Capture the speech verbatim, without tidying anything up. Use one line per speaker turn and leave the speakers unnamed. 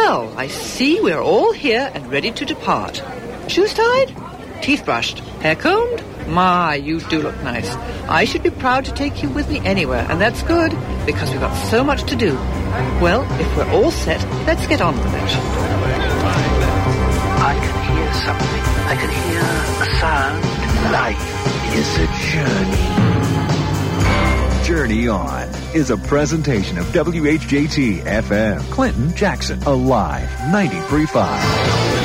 Well, I see we're all here and ready to depart. Shoes tied? Teeth brushed? Hair combed? My, you do look nice. I should be proud to take you with me anywhere, and that's good, because we've got so much to do. Well, if we're all set, let's get on with it.
I can hear something. I can hear a sound. Life is a journey.
Journey On is a presentation of W H J T F M. Clinton, Jackson, Alive, ninety-three point five.